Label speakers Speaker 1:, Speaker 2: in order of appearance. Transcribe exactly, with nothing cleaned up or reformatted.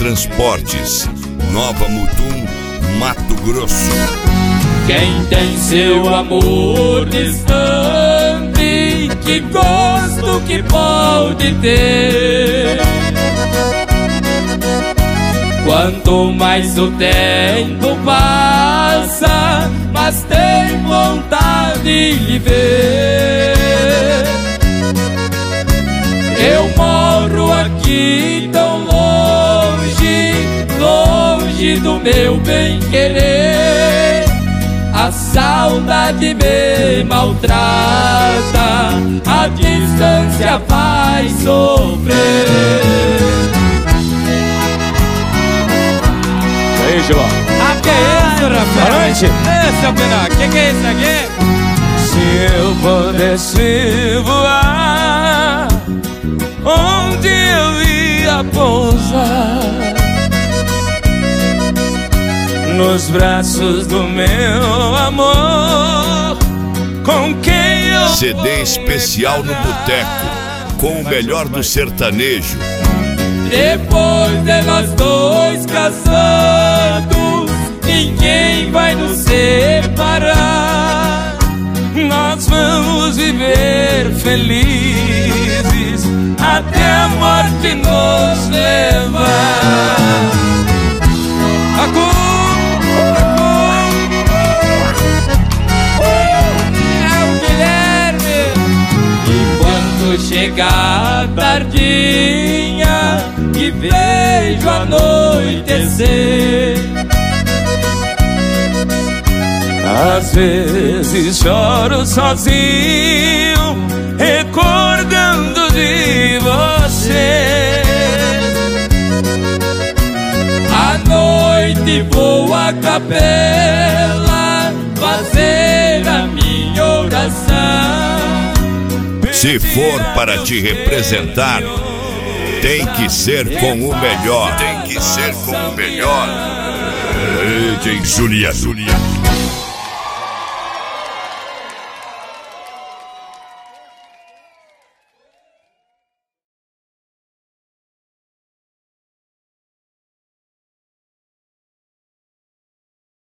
Speaker 1: Transportes, Nova Mutum, Mato Grosso.
Speaker 2: Quem tem seu amor distante, que gosto que pode ter. Quanto mais o tempo passa, mas tem vontade de lhe ver. Eu moro aqui tão longe, longe do meu bem-querer. A saudade me maltrata, a distância faz sofrer.
Speaker 3: E aí, Giló?
Speaker 2: Ah, que é isso, Rafael?
Speaker 3: Boa noite.
Speaker 2: É, seu Pena, que que é isso aqui?
Speaker 3: Se eu pudesse voar, onde eu ia pousar? Nos braços do meu amor, com quem eu
Speaker 1: C D especial no boteco, com o melhor do sertanejo.
Speaker 2: Depois de nós dois casados, ninguém vai nos separar.
Speaker 3: Nós vamos viver felizes até a morte nos levar.
Speaker 2: Chegar tardinha e vejo anoitecer.
Speaker 3: Às vezes choro sozinho, recordando de você.
Speaker 2: À noite vou à capela fazer a minha oração.
Speaker 1: Se for para te representar, tem que ser com o melhor. Tem que ser com o melhor. D J Juliano.